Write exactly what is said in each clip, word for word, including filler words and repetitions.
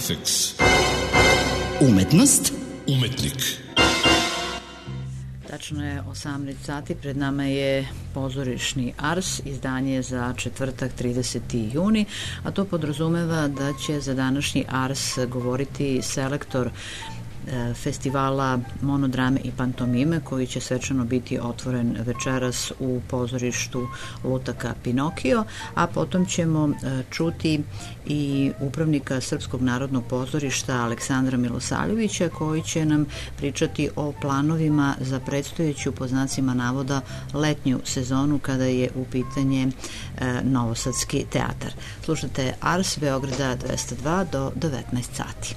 Artifex. Umetnost. Umetnik. Tačno je osamnaest sati, pred nama je pozorišni Ars, izdanje za četvrtak trideseti juni, a to podrazumeva da će za današnji Ars govoriti selektor festivala monodrame i pantomime koji će svečano biti otvoren večeras u pozorištu Lutaka Pinokio, a potom ćemo čuti i upravnika Srpskog narodnog pozorišta Aleksandra Milosavljevića koji će nam pričati o planovima za predstojeću, po znacima navoda, letnju sezonu kada je u pitanje Novosadski teatar. Slušate Ars Beograda dvesta dva do devetnaest sati.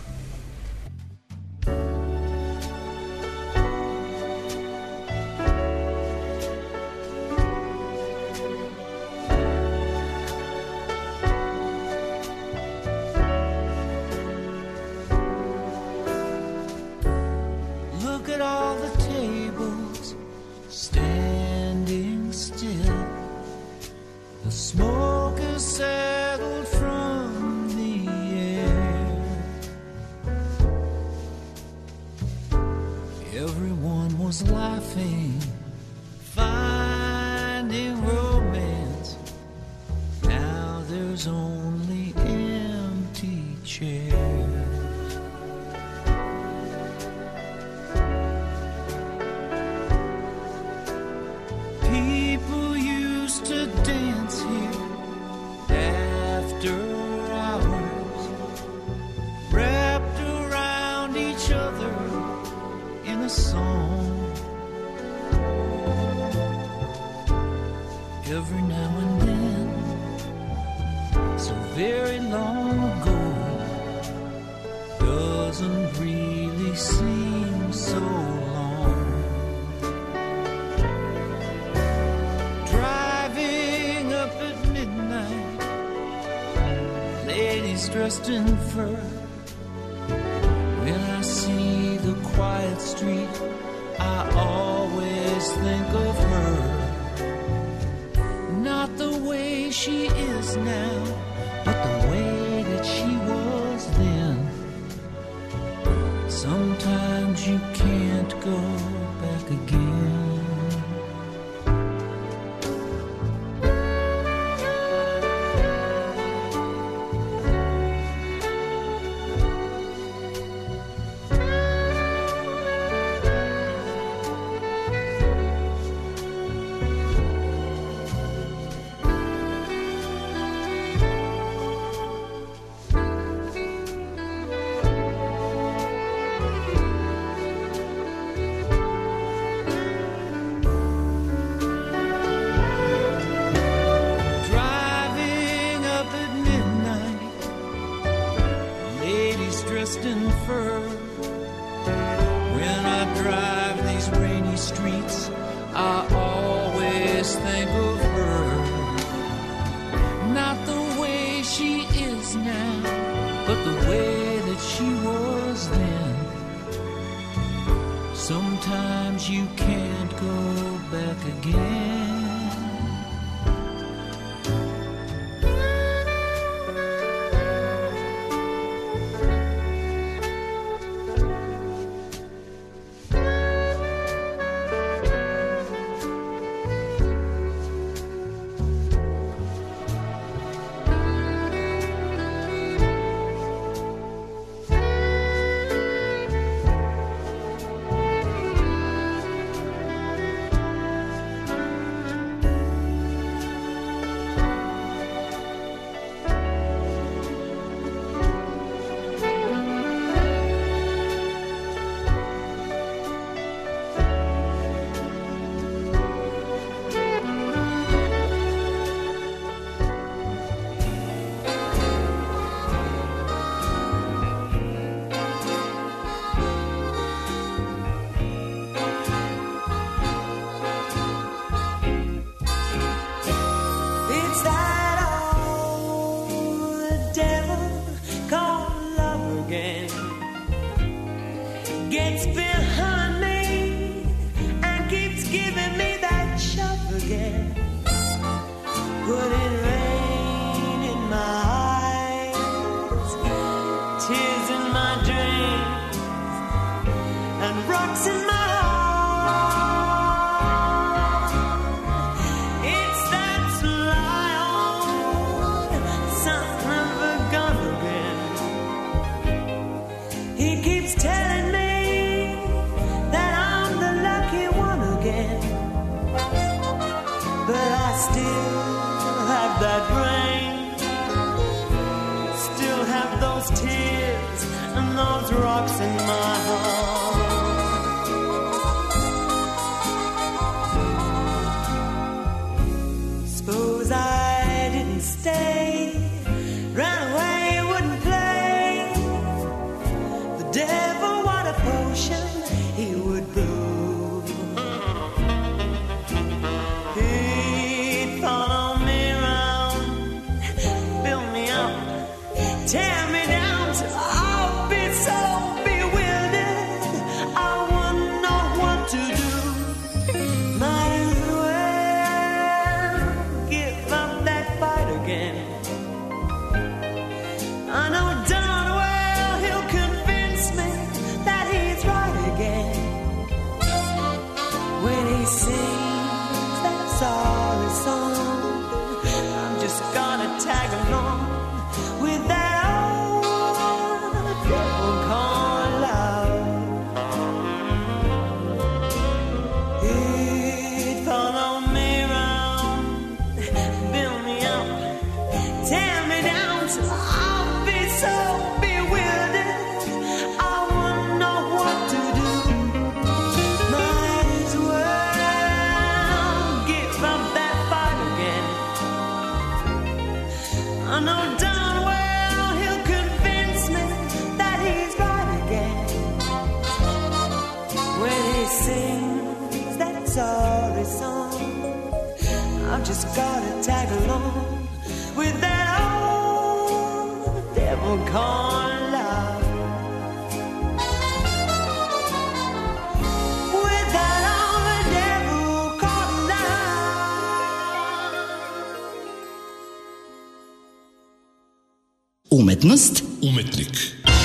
Dressed in fur. When I see the quiet street, I always think of her. Not the way she is now, but the way that she was then. Sometimes you can't go back again. Sometimes you can't go back again. stay. Ran away, wouldn't play. The devil, what a potion he would brew. He'd follow me around, build me up, tear me down till I'll be so bewildered I wouldn't know what to do. Might as well give up that fight again. I know darn well he'll convince me that he's right again when he sings that sorry song. I'm just gonna tag along with that old devil called love. He'd follow me around, build me up, tear me down till I'll be so bewildered I wouldn't know what to do. Might as well give up that fight again. I know darn well he'll convince me that he's right again when he sings that sorry song. I've just gotta tag along with that old devil called love. With that old devil called love. Umetnost Umetnik.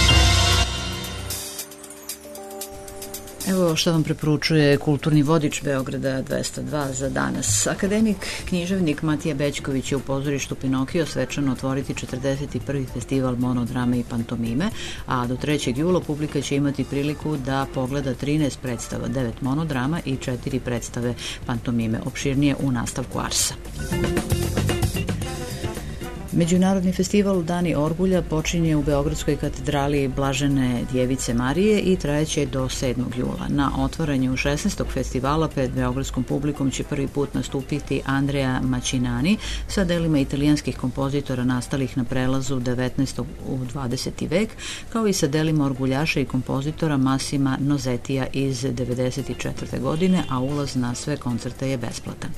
Evo što vam preporučuje kulturni vodič Beograda dvesta dva za danas. Akademik, književnik Matija Bećković će u pozorištu Pinokio svečano otvoriti četrdeset prvi festival monodrame i pantomime, a do trećeg jula publika će imati priliku da pogleda trinaest predstava, devet monodrama i četiri predstave pantomime, opširnije u nastavku Arsa. Međunarodni festival Dani Orgulja počinje u Beogradskoj katedrali Blažene Djevice Marije i trajeće do sedmog jula. Na otvaranju šesnaestog festivala pred beogradskom publikom će prvi put nastupiti Andrea Macinani sa delima italijanskih kompozitora nastalih na prelazu devetnaestog u dvadeseti vek, kao i sa delima orguljaša i kompozitora Massima Nozetija iz devedeset četvrte godine, a ulaz na sve koncerte je besplatan.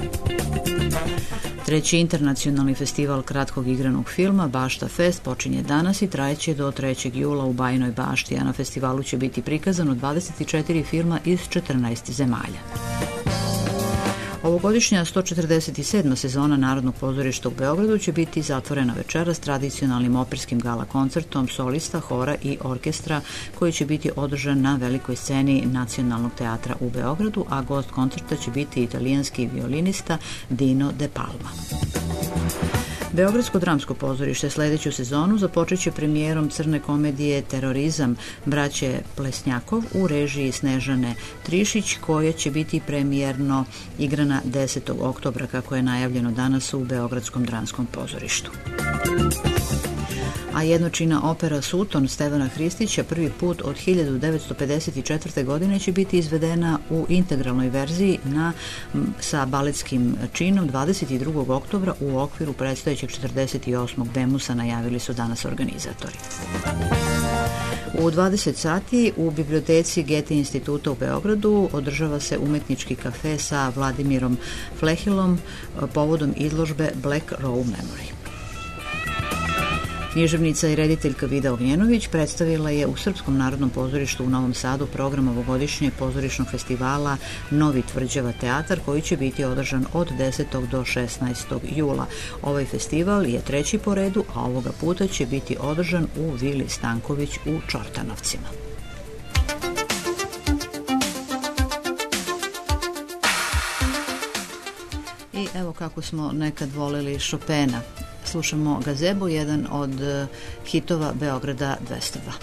Treći internacionalni festival kratkog igranog filma Bašta Fest počinje danas i trajeće do trećeg jula u Bajinoj Bašti, a na festivalu će biti prikazano dvadeset četiri filma iz četrnaest zemalja. Ovogodišnja sto četrdeset sedma sezona Narodnog pozorišta u Beogradu će biti zatvorena večeras tradicionalnim operskim gala koncertom solista, hora i orkestra koji će biti održan na velikoj sceni Nacionalnog teatra u Beogradu, a gost koncerta će biti italijanski violinista Dino De Palma. Beogradsko dramsko pozorište sledeću sezonu započeće premijerom crne komedije Terorizam braće Plesnjakov u režiji Snežane Trišić, koja će biti premijerno igrana desetog oktobra, kako je najavljeno danas u Beogradskom dramskom pozorištu. A jednočina opera Suton Stevana Hristića prvi put od hiljadu devetsto pedeset četvrte. godine će biti izvedena u integralnoj verziji na, sa baletskim činom dvadeset drugog oktobra u okviru predstojećeg četrdeset osmog Bemusa, najavili su danas organizatori. U dvadeset sati u biblioteci Gete instituta u Beogradu održava se umetnički kafe sa Vladimirom Flehilom povodom izložbe Black Row Memory. Književnica i rediteljka Vida Ognjenović predstavila je u Srpskom narodnom pozorištu u Novom Sadu program ovogodišnjeg pozorišnog festivala Novi Tvrđava teatar, koji će biti održan od desetog do šesnaestog jula. Ovaj festival je treći po redu, a ovoga puta će biti održan u Vili Stanković u Čortanovcima. I evo kako smo nekad voleli Chopina. Slušamo Gazebo, jedan od hitova Beograda dvesta dva.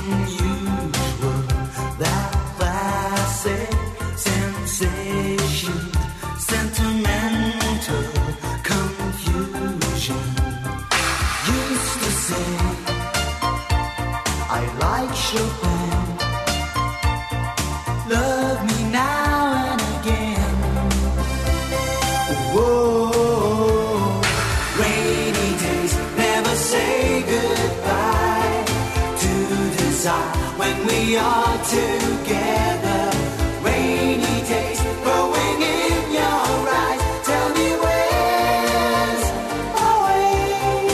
Sensation we are together. Rainy days growing in your eyes. Tell me where's our way?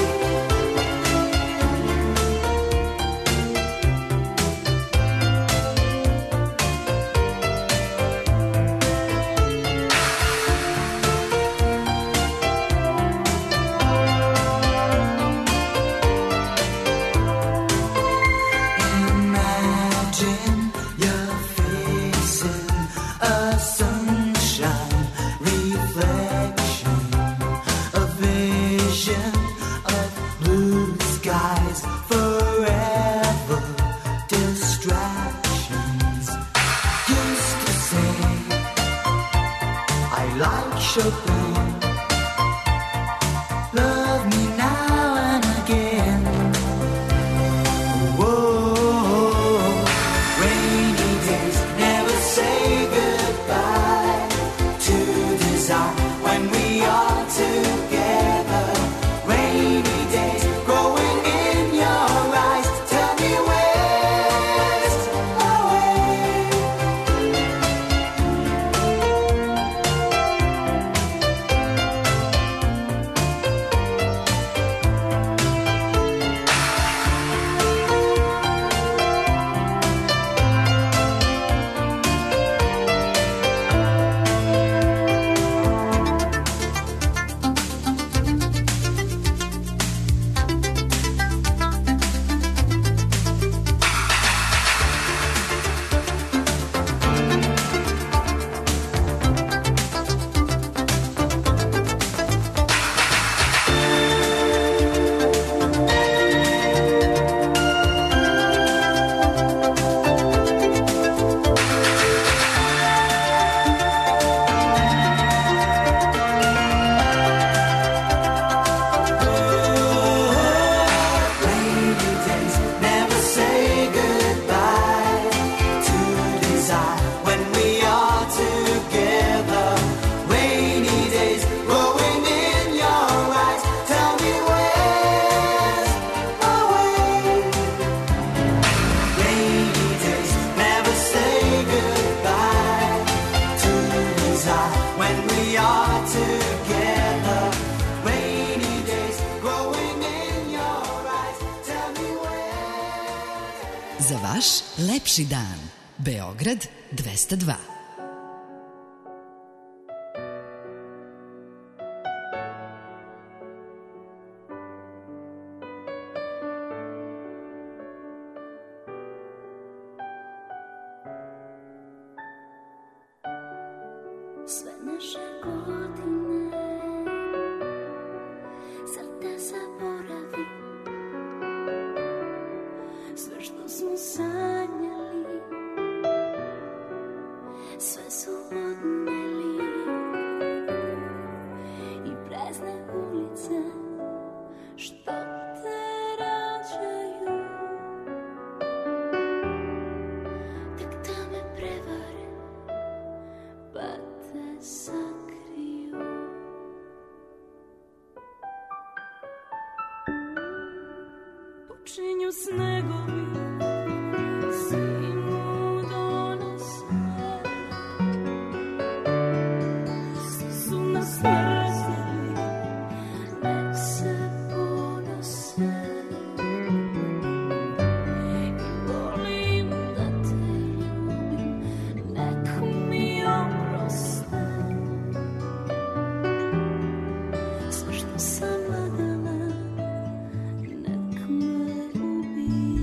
Imagine you're facing a sunshine reflection, a vision of blue skies, forever distractions. Used to say I like Chopin. Love me now and again. Whoa, rainy days never say goodbye to desire when we are together. Rainy days growing in your eyes. Tell me where's our way? Rainy days never say goodbye to desire when we are together. Rainy days growing in your eyes. Tell me where's our way? Rainy days never say goodbye to desire when we are together. Rainy days growing in your eyes. Tell me where. Za vaš lepši dan. Beograd dvesta dva. Sve naše godine zar te zaboravi? Sve što smo sanjali, sve su odneli i prazne ulice što te rađaju. Tek da me prevare pa te sakriju. Počinju snegovi, zimu donose, svi su nas mrzeli, nek se ponose. I volim da te ljubim, nek mi oproste. Sve što sam gledala, nek me ubije.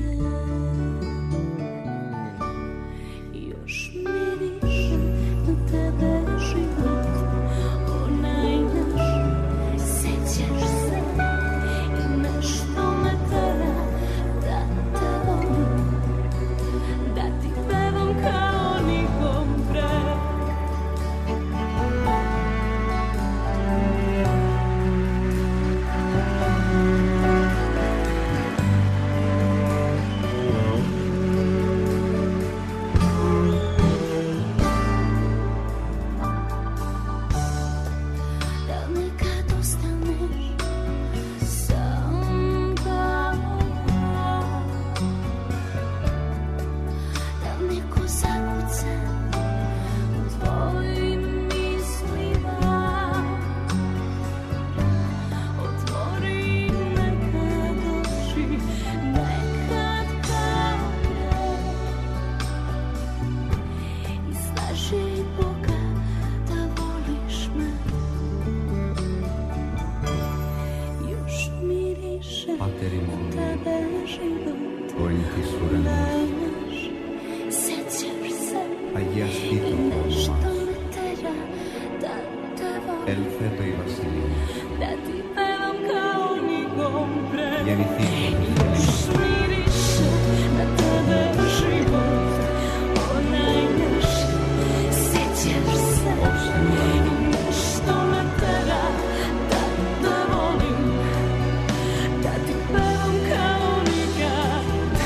El feto i Vasilij. Da ti pevam kao nigom pre. Jeni ti. Još miriše na tebe život. Onaj nešto, sjećaš se. I nešto me tera da te volim. Da ti pevam kao nikad,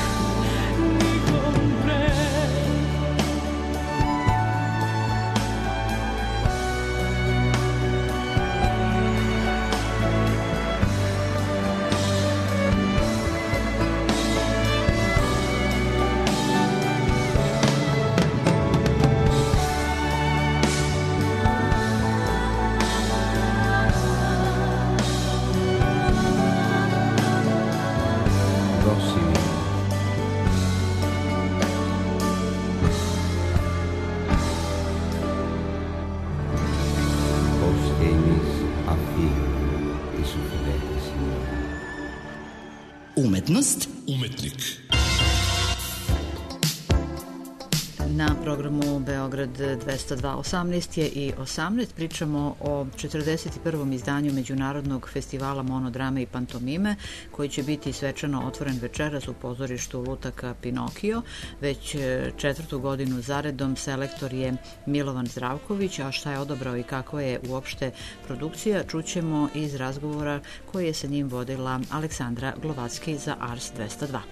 nigom pre. Prossimi. Os emis afir i su fideli signori. Umetnost Umetnik. Na programu Beograd dvesta dva osamnaest je i osamnaest. Pričamo o četrdeset prvom izdanju Međunarodnog festivala monodrame i pantomime, koji će biti svečano otvoren večeras u pozorištu Lutaka Pinokio. Već četvrtu godinu zaredom selektor je Milovan Zdravković, a šta je odabrao i kakva je uopšte produkcija, čućemo iz razgovora koji je sa njim vodila Aleksandra Glovacki za Ars dvesta dva.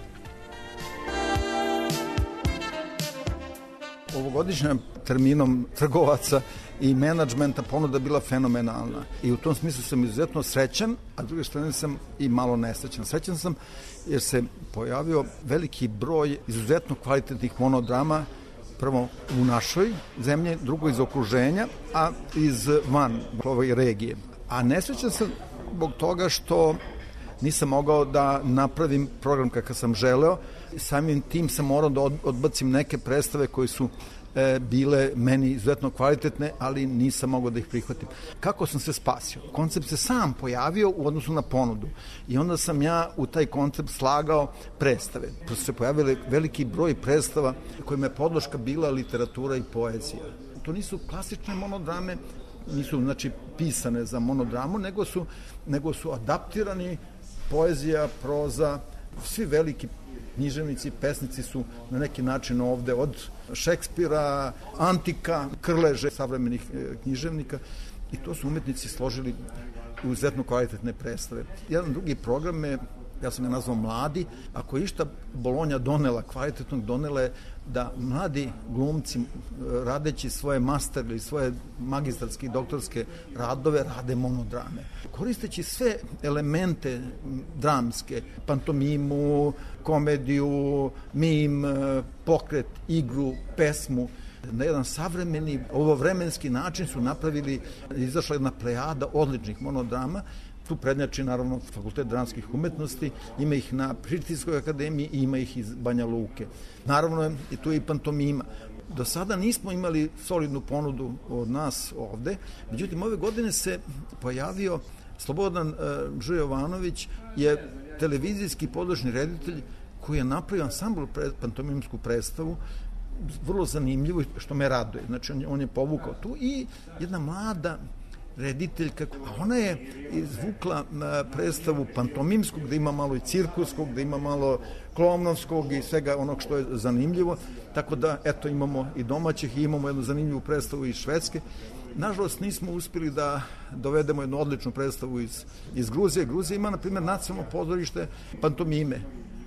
Ovogodišnjim terminom trgovaca i menadžmenta ponuda bila fenomenalna i u tom smislu sam izuzetno srećan, a s druge strane sam i malo nesrećan. Srećan sam jer se pojavio veliki broj izuzetno kvalitetnih monodrama, prvo u našoj zemlji, drugo iz okruženja, a iz van ove regije. A nesrećan sam zbog toga što nisam mogao da napravim program kakav sam želeo. Samim tim sam morao da odbacim neke predstave koje su e, bile meni izuzetno kvalitetne, ali nisam mogao da ih prihvatim. Kako sam se spasio? Koncept se sam pojavio u odnosu na ponudu i onda sam ja u taj koncept slagao predstave. To su se pojavile veliki broj predstava kojima je podloška bila literatura i poezija. To nisu klasične monodrame, nisu znači pisane za monodramu, nego su, nego su adaptirani poezija, proza, svi veliki književnici, pesnici su na neki način ovde, od Šekspira, Antika, Krleže, savremenih književnika, i to su umetnici složili u izuzetno kvalitetne predstave. Jedan drugi program je, ja sam ga nazvao Mladi, ako je išta Bolonja donela, kvalitetnog donela je da mladi glumci radeći svoje master ili svoje magistarske i doktorske radove rade monodrame. Koristeći sve elemente dramske, pantomimu, komediju, mim, pokret, igru, pesmu, na jedan savremeni, ovovremenski način su napravili, izašla jedna plejada odličnih monodrama. Tu prednjači naravno Fakultet dramskih umetnosti, ima ih na Prištinskoj akademiji i ima ih iz Banja Luke. Naravno i tu je i pantomima. Do sada nismo imali solidnu ponudu od nas ovde, međutim ove godine se pojavio Slobodan uh, Žujovanović, je televizijski podložni reditelj koji je napravio ansambl pre, pantomimsku predstavu, vrlo zanimljivo, što me raduje. Znači on je, on je povukao tu i jedna mlada rediteljka, a ona je izvukla predstavu pantomimskog, gde ima malo i cirkuskog, gde ima malo klovnovskog i svega onog što je zanimljivo, tako da eto imamo i domaćih i imamo jednu zanimljivu predstavu iz Švedske. Nažalost nismo uspeli da dovedemo jednu odličnu predstavu iz, iz Gruzije. Gruzija ima na primjer nacionalno pozorište pantomime.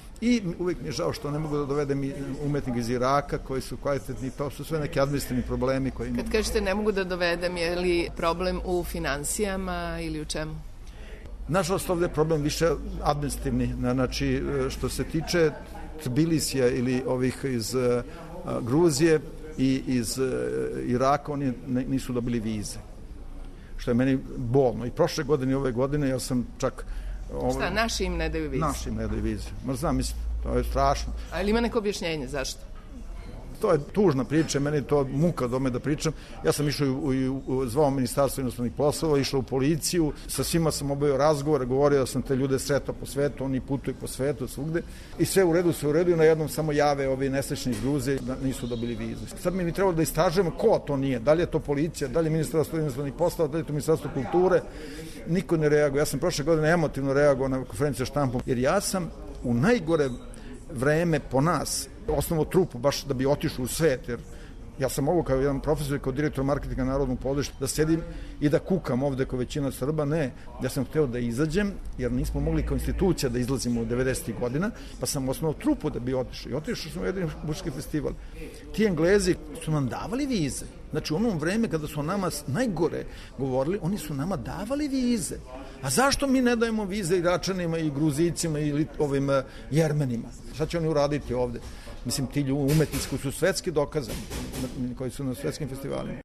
I uvijek mi je žao što ne mogu da dovedem umetnika iz Iraka koji su kvalitetni, to su sve neki administrativni problemi koji imamo. Kad kažete ne mogu da dovedem, je li problem u finansijama ili u čemu? Nažalost ovde je problem više administrativni, znači što se tiče Tbilisija ili ovih iz uh, Gruzije i iz uh, Iraka, oni nisu dobili vize, što je meni bolno. I prošle godine i ove godine ja sam čak... Ovo, Šta, naši im ne daju vize? Naši im ne daju vize. Ma znam, mislim, to je strašno. A ili ima neko objašnjenje, zašto? To je tužna priča, meni je to muka dome da pričam. Ja sam išao u, u, u zvao ministarstvo inostranih poslova, išao u policiju, sa svima sam obavio razgovore, govorio da sam te ljude sretao po svetu, oni putuju po svetu, svugde. I sve u redu, sve u redu i na jednom samo jave ovi nesrećni iz Gruzije da nisu dobili vizu. Sad mi ni trebalo da istražujemo ko to nije, da li je to policija, da li je ministarstvo inostranih poslova, da li je to ministarstvo kulture. Niko ne reaguje. Ja sam prošle godine emotivno reagovao na konferenciju štampom, jer ja sam u najgore vreme po nas osnovu trupu baš da bi otišao u svet, jer ja sam mogu kao jedan profesor i kao direktor marketinga Narodnog pozorišta da sedim i da kukam ovde kao većina Srba, ne, ja sam hteo da izađem, jer nismo mogli kao institucija da izlazimo u devedesetih godina, pa sam osnovao trupu da bi otišao i otišao sam u jedan muzički festival. Ti Englezi su nam davali vize, znači u onom vreme kada su o nama najgore govorili, oni su nama davali vize. A zašto mi ne dajemo vize Iračanima i Gruzicima ili ovim Jermenima? Šta će oni uraditi ovde? Mislim, ti ljudi umetnici koji su svetski dokazani, koji su na svetskim festivalima.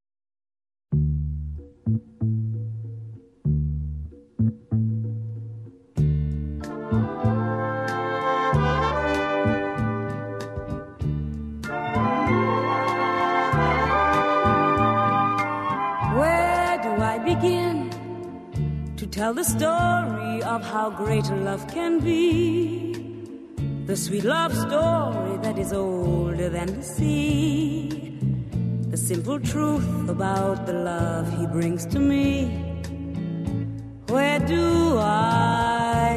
Where do I begin to tell the story of how great love can be? The sweet love story that is older than the sea. The simple truth about the love he brings to me. Where do I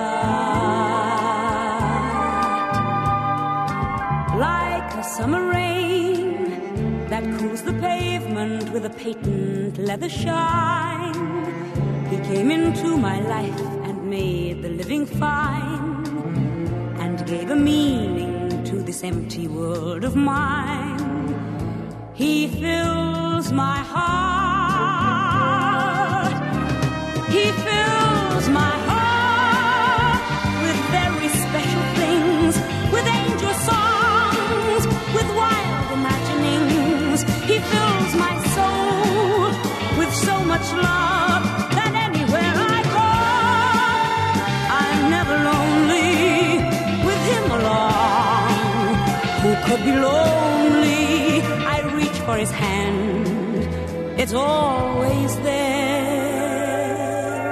start? Like a summer rain that cools the pavement with a patent leather shine, he came into my life and made the living fine, gave a meaning to this empty world of mine. He fills my heart. He fills my heart with very special things, with angel songs, with wild imaginings. He fills my soul with so much love that anywhere I go, I'm never lonely. Who could be lonely? I reach for his hand, it's always there.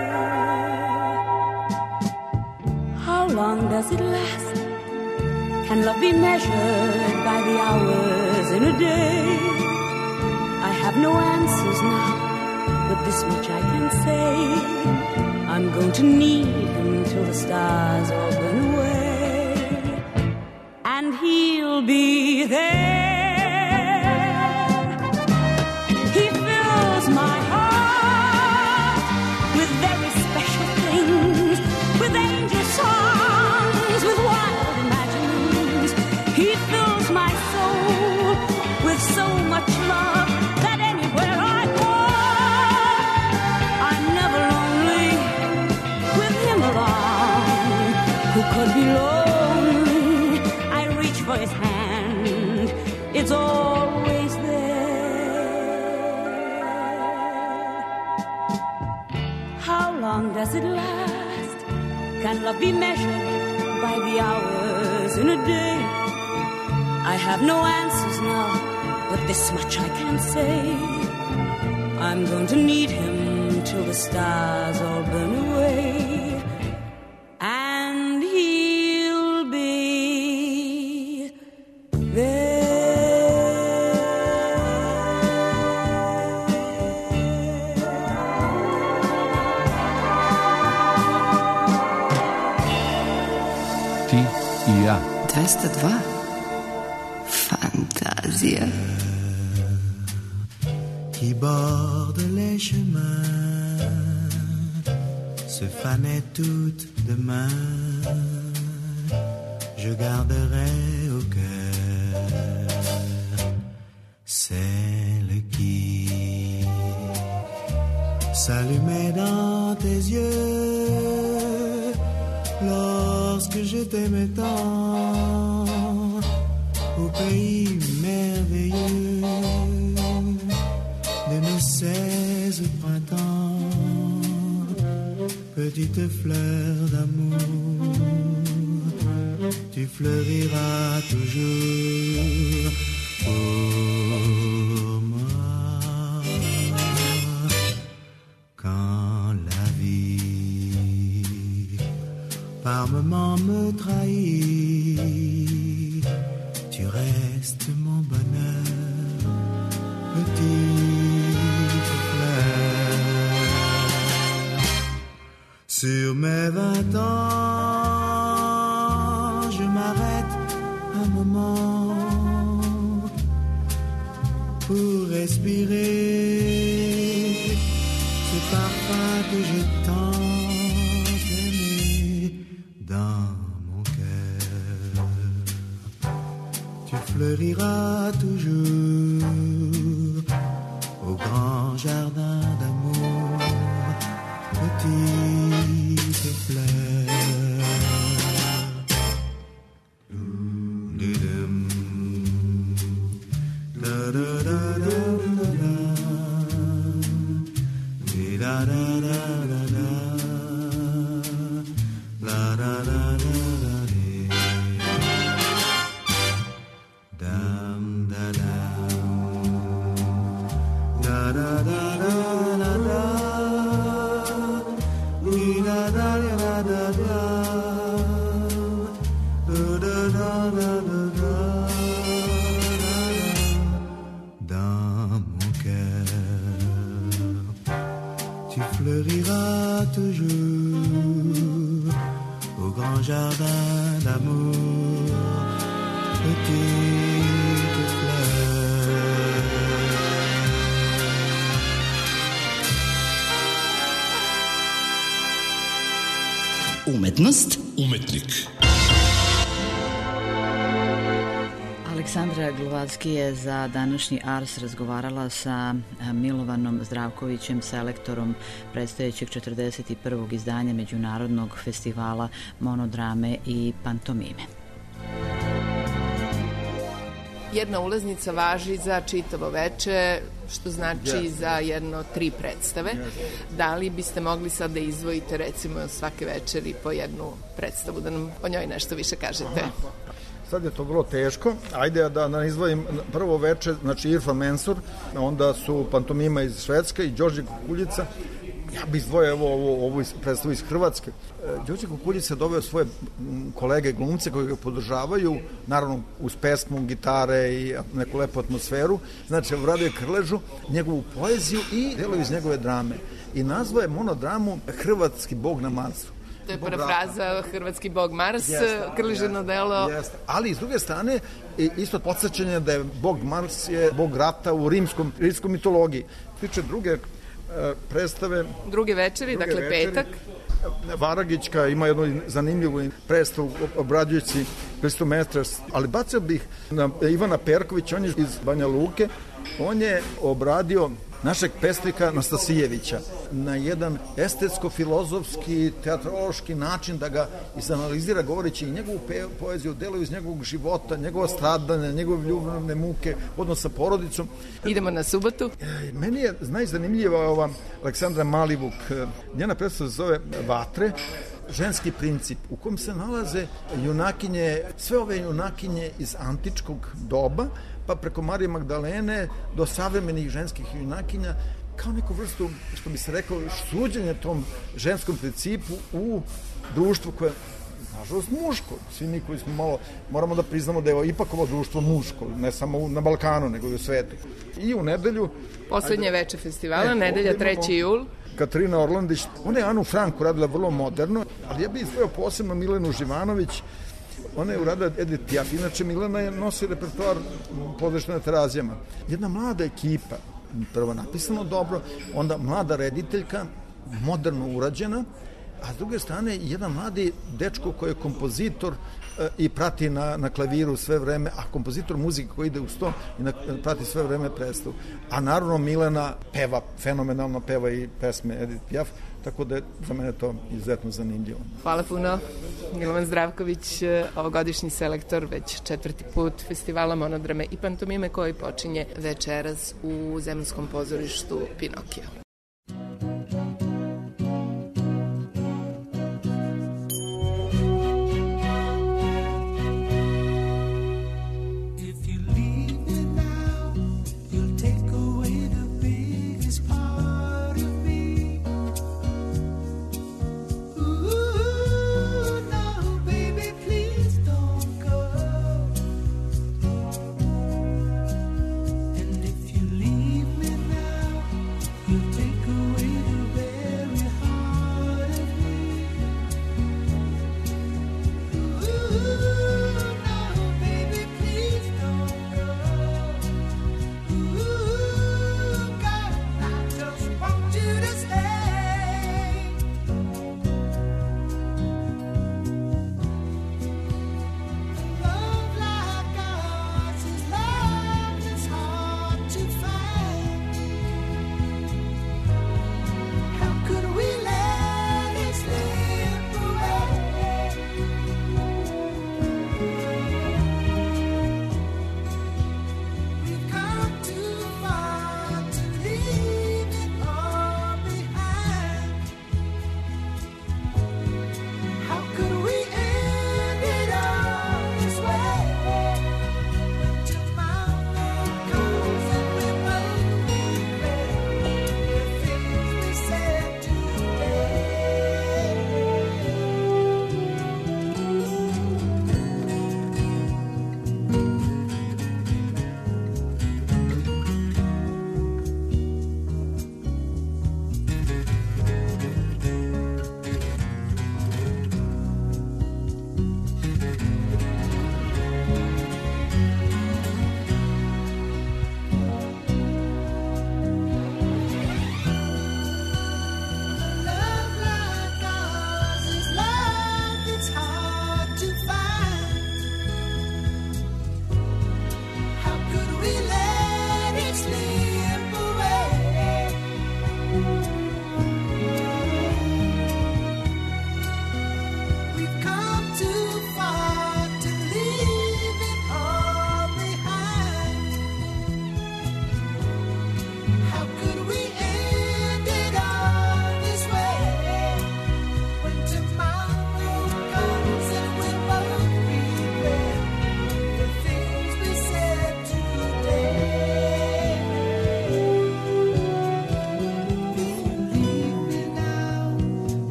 How long does it last? Can love be measured by the hours in a day? I have no answers now, but this much I can say: I'm going to need him till the stars all burn away. And he'll be there. He fills my heart with very special things, with angel songs, with wild imaginings. He fills my soul with so much love that anywhere I go, I'm never lonely with him around. Who could be lonely? For his hand, it's always there. How long does it last? Can love be measured by the hours in a day? I have no answers now, but this much I can say: I'm going to need him till the stars all burn away. dvesta dva. Fantazija. Qui borde les chemins se fanait toute demain. Je garderai au cœur celle qui s'allumait dans tes yeux lorsque je t'aimais tant au pays merveilleux de nos seize printemps. Petite fleur d'amour, tu fleuriras toujours Pour moi, quand la vie par moments me trahit, tu restes mon bonheur, petite fleur. Sur mes vingt ans, je m'arrête un moment pour respirer ce parfum que j'ai tant aimé dans mon cœur. Tu fleuriras toujours au grand jardin d'amour, petite fleur. Umetnost, umetnik. Aleksandra Glovacki je za današnji Ars razgovarala sa Milovanom Zdravkovićem, selektorom predstojećeg četrdeset prvog izdanja Međunarodnog festivala monodrame i pantomime. Jedna ulaznica važi za čitavo veče, što znači yes. za jedno tri predstave. Yes. Da li biste mogli sad da izdvojite recimo svake večeri po jednu predstavu, da nam o njoj nešto više kažete? Aha. Sad je to vrlo teško. Ajde da, da izdvojim prvo veče, znači Irfan Mensur, onda su pantomima iz Švedske i Đorđe Kukuljica. Ja bih izdvojio ovo, ovo, ovo predstavu iz Hrvatske. Đorđe Kukuljica je doveo svoje kolege glumce koji ga podržavaju, naravno uz pesmu, gitare i neku lepu atmosferu. Znači, uradio je Krležu, njegovu poeziju i delovi iz njegove drame. I nazvao je monodramu Hrvatski bog na Marsu. To je parafraza Hrvatski bog Mars, Krležino delo. Jeste. Ali s druge strane, isto podsjećanje da je bog Mars je bog rata u rimskom, rimskom mitologiji. Tiče druge predstave. Druge večeri, druge dakle večeri. Petak. Varagićka ima jednu zanimljivu predstavu obrađujući Kristo Mestres, ali bacio bih na Ivana Perkovića, on je iz Banja Luke, on je obradio našeg pesnika Nastasijevića na jedan estetsko-filozofski, teatrološki način da ga izanalizira govoreći i njegovu poeziju, delu iz njegovog života, njegova stradanja, njegove ljubavne muke, odnos sa porodicom. Idemo na subotu. Meni je najzanimljiva ova Aleksandra Malivuk. Njena predstava se zove Vatre, ženski princip, u kojem se nalaze junakinje, sve ove junakinje iz antičkog doba, pa preko Marije Magdalene do savremenih ženskih junakinja, kao neku vrstu, što bi se rekao, suđenje tom ženskom principu u društvu koje nažalost muško. Svi mi koji smo malo, moramo da priznamo da je ipak ovo društvo muško, ne samo na Balkanu, nego i u svetu. I u nedelju... Poslednje ajde, veče festivala, ne, nedelja treći jul. Katarina Orlandić, ona je Anu Franku radila vrlo moderno, ali ja bih izdvojio posebno Milenu Živanović. Ona je uradila Edith Piaf. Inače, Milena je nosi repertoar pozorišta na Terazijama. Jedna mlada ekipa, prvo napisano dobro, onda mlada rediteljka, moderno urađena, a s druge strane jedan mladi dečko koji je kompozitor e, i prati na, na klaviru sve vreme, a kompozitor muzike koji ide uz to i na, prati sve vreme predstavu. A naravno Milena peva, fenomenalno peva i pesme Edith Piaf, tako da je za mene to izuzetno zanimljivo. Hvala puno. Milovan Zdravković, ovogodišnji selektor, već četvrti put festivala monodrame i pantomime koji počinje večeras u Zemunskom pozorištu Pinokio. If you leave me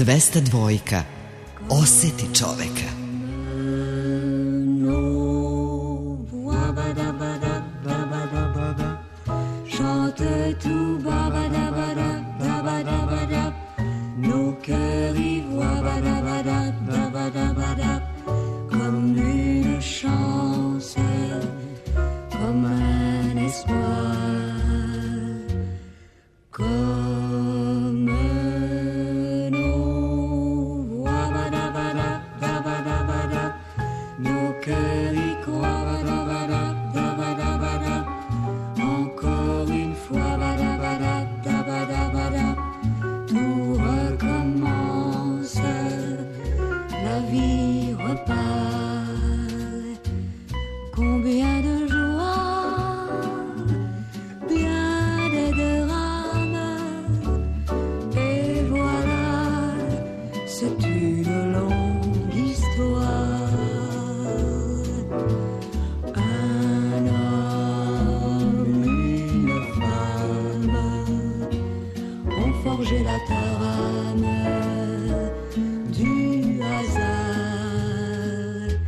dvesta dvojka. Oseti čoveka. Chante tout babadabada, babadabada, nos cœurs ivoires badabada, babadabada, comme une chance, comme un espoir, comme nos voix badabada, babadabada, nos cœurs y croient badabada, babadabada. Encore une fois, badabada, dabadabada, tout recommence, la vie repart. Combien de joie, bien des drames, et voilà, c'est une longue histoire. Un homme, une femme ont forgé la trame du hasard,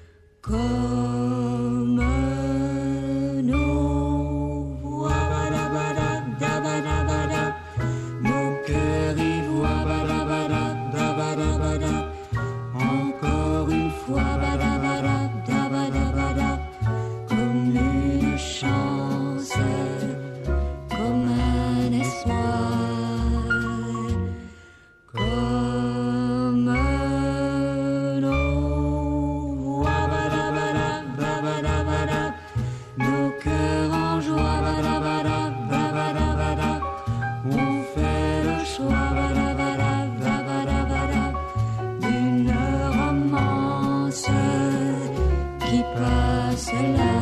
comme nos voix badabada, dabadabada, nos cœurs ivoires badabada, dabadabada, encore une fois badabada, dabadabada, comme une chance, comme un espoir, comme nos voix badabada, babadabada, nos cœurs en joie badabada, babadabada, on fait le choix badabada, babadabada, d'une romance qui passe là.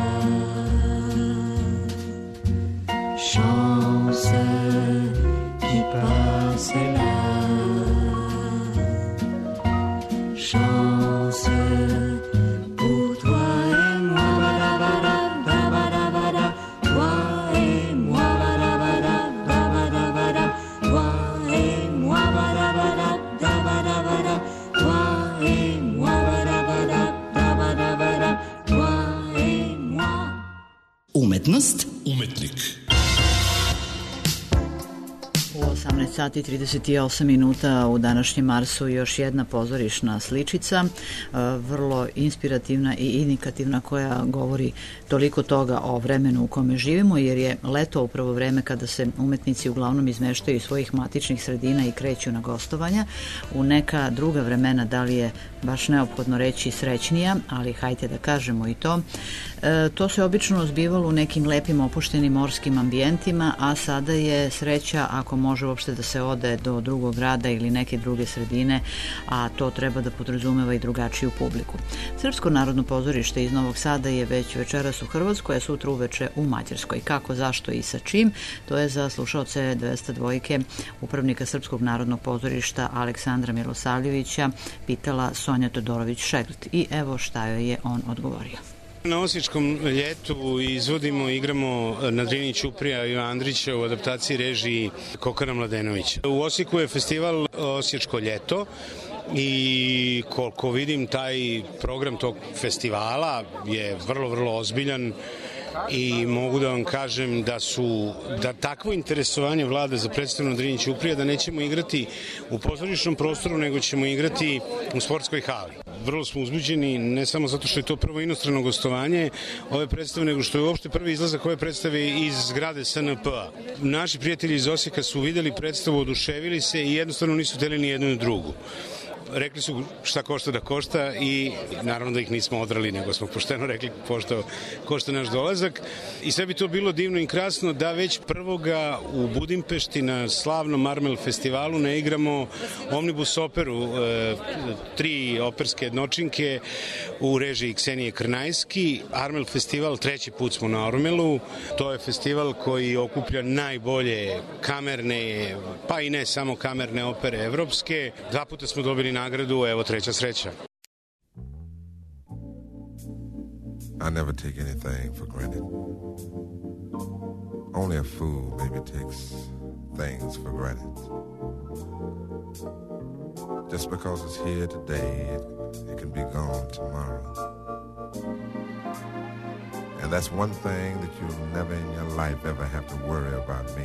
Chance qui passe là. Chance pour toi et moi, badabada, babadabada, toi et moi, badabada, babadabada, toi et moi, badabada, babadabada, toi et moi, badabada, babadabada, toi et moi. Umetnost, Umetnik. U osamnaest sati i trideset osam minuta u današnjem Marsu još jedna pozorišna sličica, vrlo inspirativna i indikativna, koja govori toliko toga o vremenu u kome živimo, jer je leto upravo vreme kada se umetnici uglavnom izmeštaju iz svojih matičnih sredina i kreću na gostovanja u neka druga vremena, da li je baš neophodno reći srećnija, ali hajte da kažemo i to. E, to se obično zbivalo u nekim lepim opuštenim morskim ambijentima, a sada je sreća ako može uopšte da se ode do drugog grada ili neke druge sredine, a to treba da podrazumeva i drugačiju publiku. Srpsko narodno pozorište iz Novog Sada je već večeras u Hrvatskoj, a sutra uveče u Mađarskoj. Kako, zašto i sa čim, to je za slušaoce dvesta dvojke upravnika Srpskog narodnog pozorišta Aleksandra Milosavljevića pitala Sonja Todorović-Šegrt i evo šta joj je on odgovorio. Na Osječkom ljetu izvodimo, igramo na Drini Ćuprija i Andrića u adaptaciji režiji Kokana Mladenovića. U Osijeku je festival Osječko ljeto i koliko vidim taj program tog festivala je vrlo, vrlo ozbiljan i mogu da vam kažem da su da takvo interesovanje vlada za predstavu na Drini Ćuprija da nećemo igrati u pozorišnom prostoru, nego ćemo igrati u sportskoj hali. Vrlo smo uzbuđeni, ne samo zato što je to prvo inostrano gostovanje ove predstave, nego što je uopšte prvi izlazak ove predstave iz zgrade S N P-a. Naši prijatelji iz Osijeka su videli predstavu, oduševili se i jednostavno nisu hteli ni jednu ni drugu. Rekli su šta košta da košta i naravno da ih nismo odrali, nego smo pošteno rekli pošto košta naš dolazak. I sve bi to bilo divno i krasno da već prvoga u Budimpešti na slavnom Marmel festivalu ne igramo omnibus operu, e, tri operske jednočinke u režiji Ksenije Krnajski. Armel festival, treći put smo na Armelu. To je festival koji okuplja najbolje kamerne, pa i ne samo kamerne opere evropske. Dva puta smo dobili nagradu, evo treća sreća. I never take anything for granted. Only a fool maybe takes things for granted. Just because it's here today, it, it can be gone tomorrow. And that's one thing that you'll never in your life ever have to worry about me.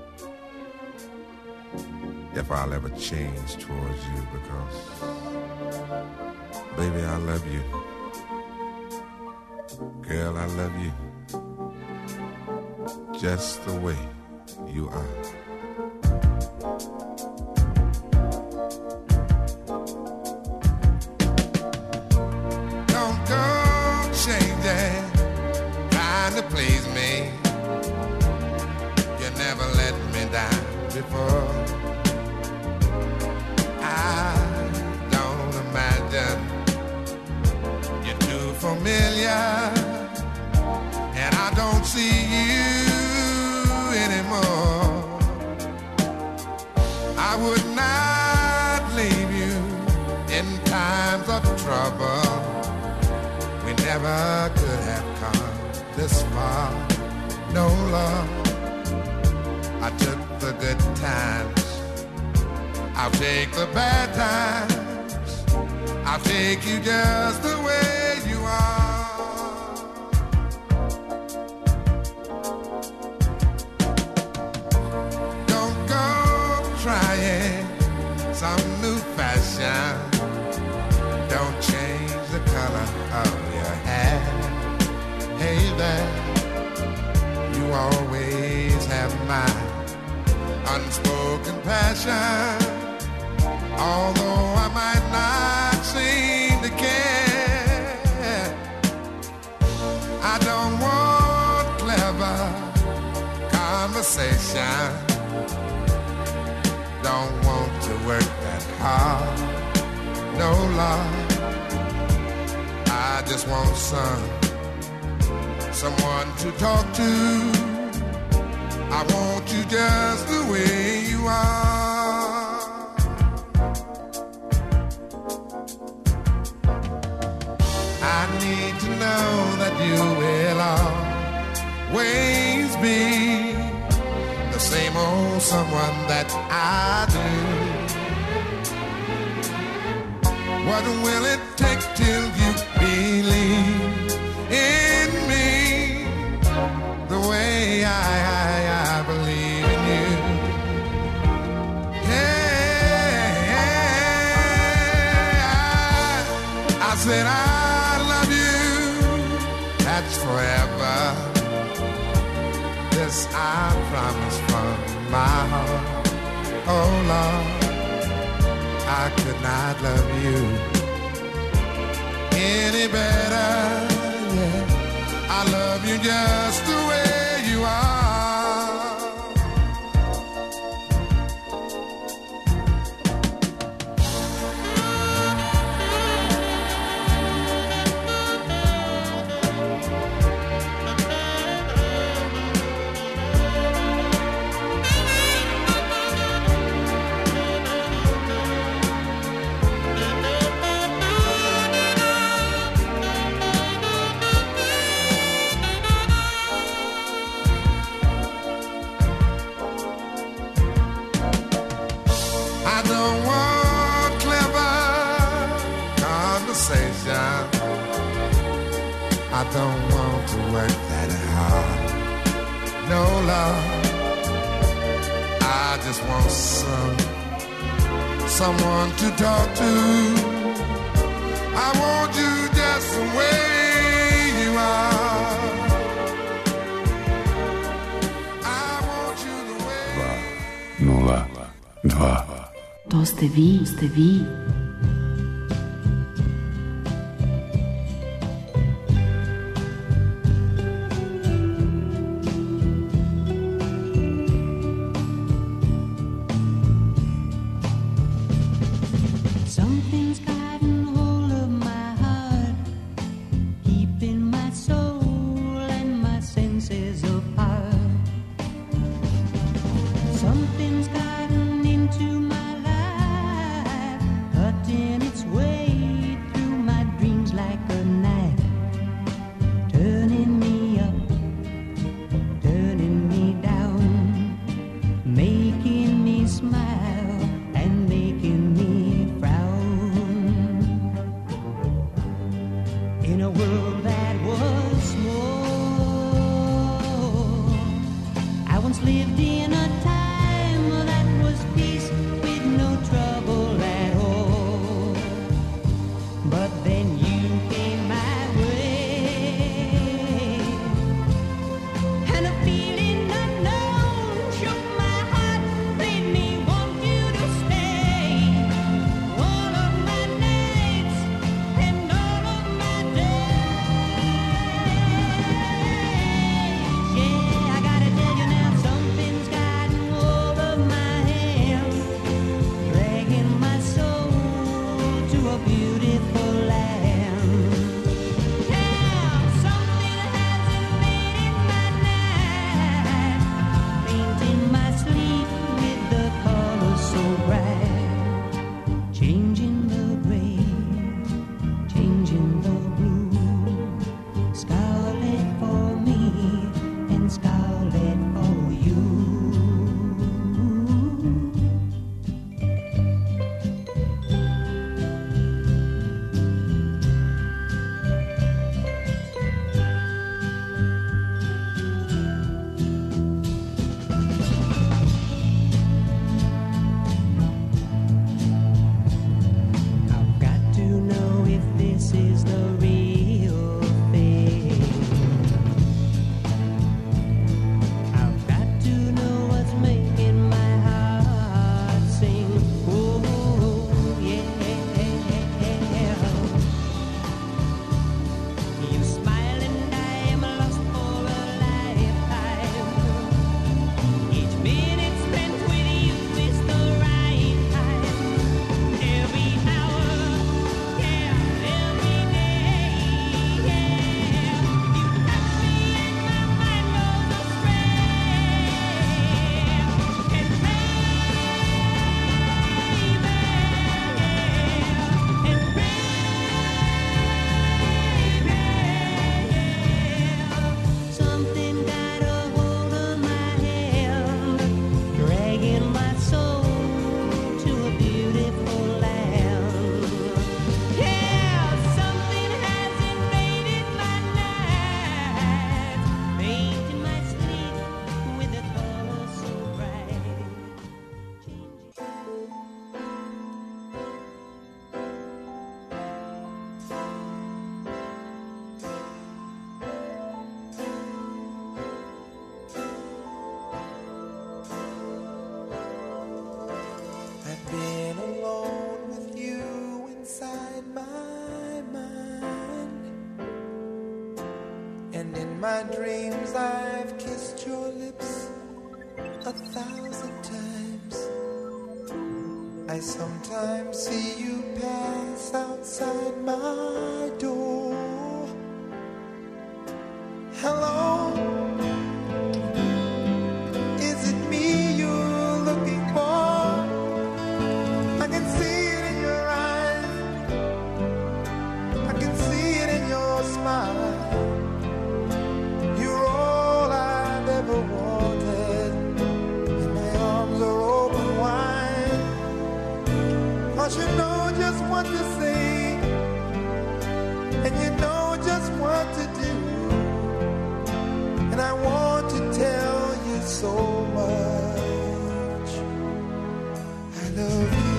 If I'll ever change towards you, because, baby, I love you. Girl, I love you. Just the way you are. Don't go changing, trying to please me. You never let me down before. I don't imagine you're too familiar, and I don't see you anymore. I would not leave you in times of trouble. We never could have come this far. No love. I took the good times, I'll take the bad times. I'll take you just the way you are. Don't go trying some new fashion. Don't change the color of your hair. Hey there, you always have my unspoken passion. Although I might not seem to care, I don't want clever conversation. Don't want to work that hard. No love. I just want some someone to talk to. I want you just the way you are. I need to know that you will always be the same old someone that I do. What will it take till you believe in me the way I, I, I believe in you? Yeah, I, I said I love you, that's forever. This I promise from my heart. Oh Lord, I could not love you any better. Yeah. I love you just the way you are. I don't want to work that hard. No love. I just want some someone to talk to. I want you just the way you are. I want you the way. Nula dva. To ste vi, ste vi. Something's gotten into my life, in a world that was small. I once lived in a time that was peace with no trouble at all. But then you came my way, and a feeling unknown shook my heart, made me want you to stay. All of my nights and all of my days. Yeah, I gotta tell you now, something's gotten hold of my hand, dragging my soul to a beautiful land. Now something has invaded my night, painting my sleep with the colors so bright, changing the gray, changing the blue, scarlet for me and scarlet for you. I've got to know if this is the real thing. I've got to know what's making my heart sing. Oh, yeah. You smile and I am lost for a lifetime. Each minute spent with you is the right time. Every hour, yeah, every day, yeah. You touch me and my mind goes astray. And baby, something got a hold of my hand, dragging my soul to a beautiful land. Yeah, something has invaded my night, painting my sleep with a color so bright. I've been alone with you inside my mind, and in my dreams I've kissed your lips a thousand times. I sometimes see you pass outside my door. Hello, is it me you're looking for? I can see it in your eyes, I can see it in your smile. You're all I've ever wanted, and my arms are open wide. 'Cause you know just what to say, and you know just what to do, and I want to tell you so much. I love you.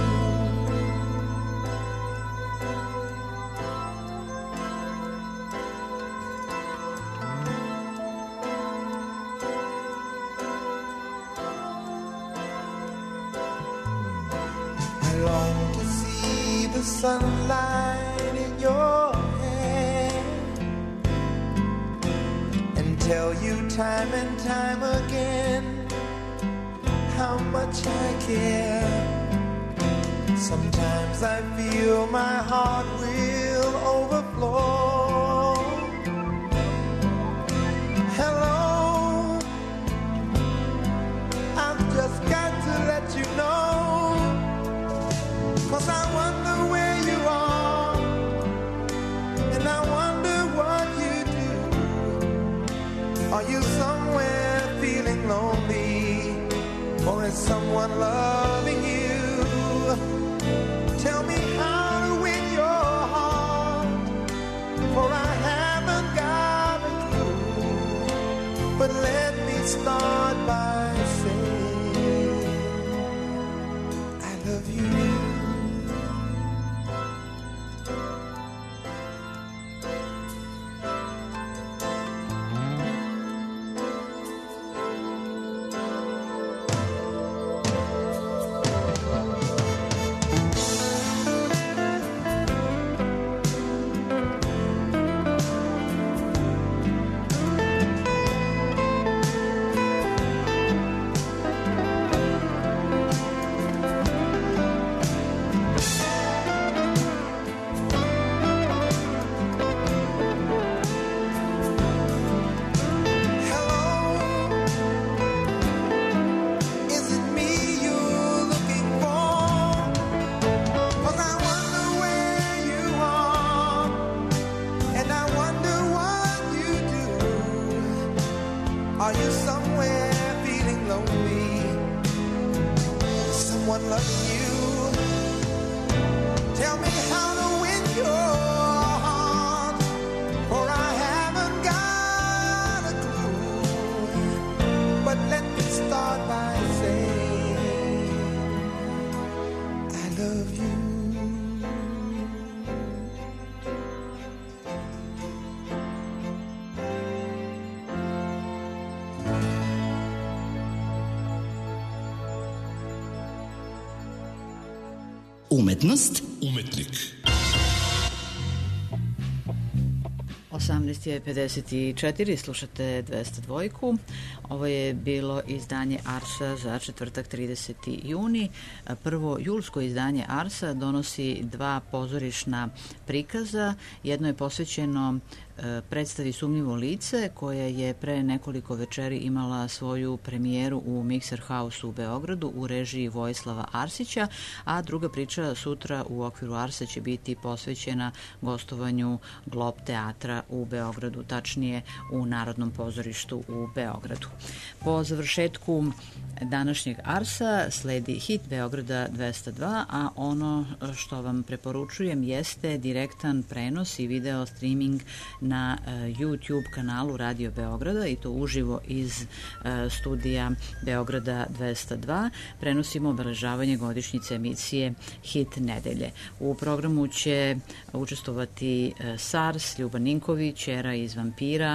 I long to see the sunlight in your hair and tell you time and time again how much I care. Sometimes I feel my heart will overflow. Hello, I've just got to let you know, 'cause I wonder where you are, and I wonder what you do. Are you somewhere feeling lonely, or is someone loving you? Tell me how to win your heart, for I me start by saying I love you. Are you somewhere feeling lonely? Someone loving you? Tell me how to win your heart, for I haven't got a clue. But let me start by saying I love you. Umetnost, umetnik. osamnaest je pedeset četiri, slušate dvesta dva. Ovo je bilo izdanje Arsa za četvrtak trideseti juni. Prvo julsko izdanje Arsa donosi dva pozorišna prikaza. Jedno je posvećeno predstavi Sumnjivo lice, koja je pre nekoliko večeri imala svoju premijeru u Mixer House u Beogradu u režiji Vojislava Arsića, a druga priča sutra u okviru Arsa će biti posvećena gostovanju Glob teatra u Beogradu, tačnije u Narodnom pozorištu u Beogradu. Po završetku današnjeg Arsa sledi hit Beograda dvesta dva, a ono što vam preporučujem jeste direktan prenos i video streaming na YouTube kanalu Radio Beograda, i to uživo iz studija Beograda dvesta dva. Prenosimo obeležavanje godišnjice emisije Hit nedelje. U programu će učestvovati Sars, Ljuban Ninković, Era iz Vampira,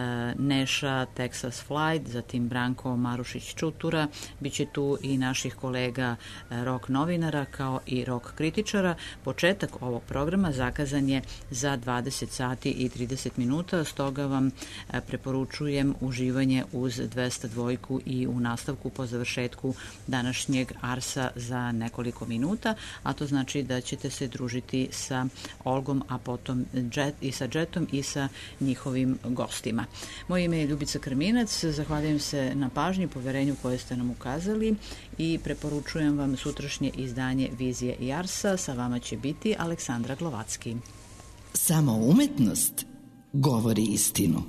Neša, Texas Flight, zatim Branko Marušić-Čutura. Biće tu i naših kolega rock novinara kao i rock kritičara. Početak ovog programa zakazan je za dvadeset sati i trideset minuta, stoga vam preporučujem uživanje uz dvesta dva i u nastavku po završetku današnjeg Arsa za nekoliko minuta, a to znači da ćete se družiti sa Olgom, a potom Jet, i sa Jetom i sa njihovim gostima. Moje ime je Ljubica Krminac, zahvaljujem se na pažnji i poverenju koje ste nam ukazali i preporučujem vam sutrašnje izdanje Vizije i Arsa. Sa vama će biti Aleksandra Glovacki. Samo umetnost govori istinu.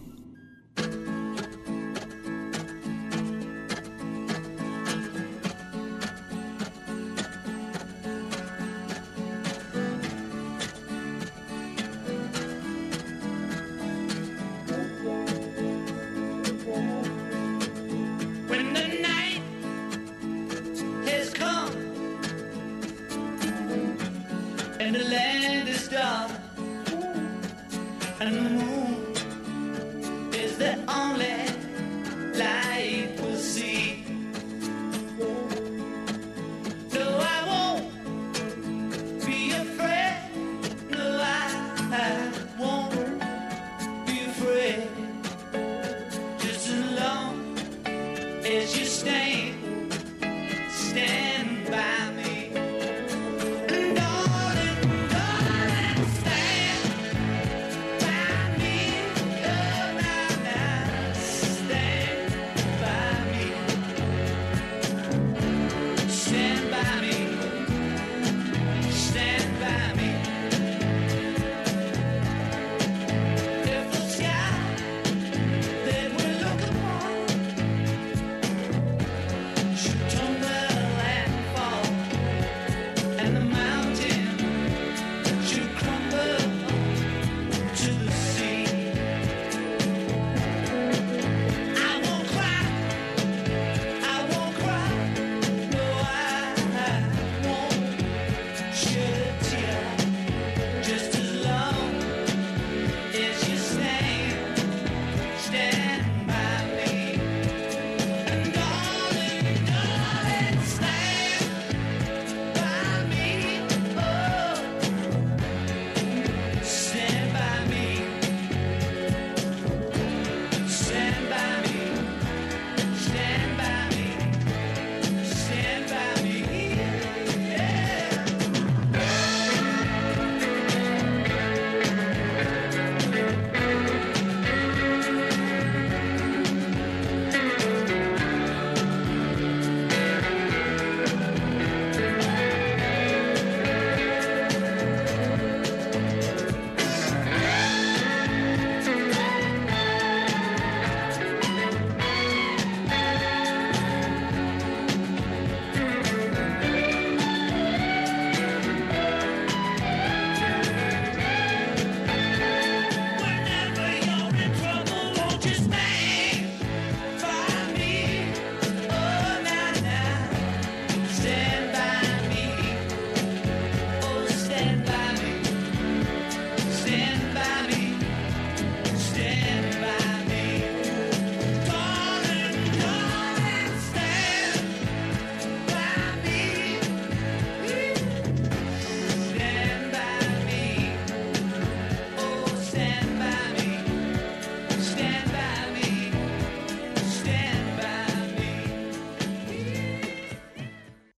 To the